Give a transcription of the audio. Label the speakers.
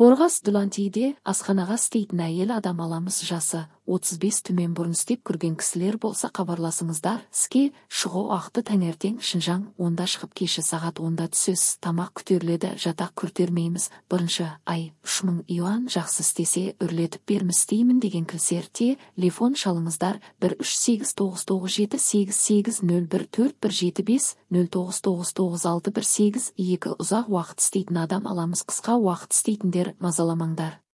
Speaker 1: Қорғас Дулантиде асханаға істейтін әйел адам аламыз, жасы 35 төмен бұрын істеп көрген кісілер болса хабарласыңыздар. Іске шығу уақыты таңертең Шыңжаң 10-да шығып кеші сағат 10-да түсесіз. Тамақ күтерледі, жатақ күртермейміз. Бірінші ай 3000 юан, жақсы істесе үрлетіп берміз деймін деген кісілер телефон шалыңыздар. 13897880144175 09996182. ұзақ уақыт істейтін адам аламыз, қысқа уақыт істейтіндер мазаламаңдар.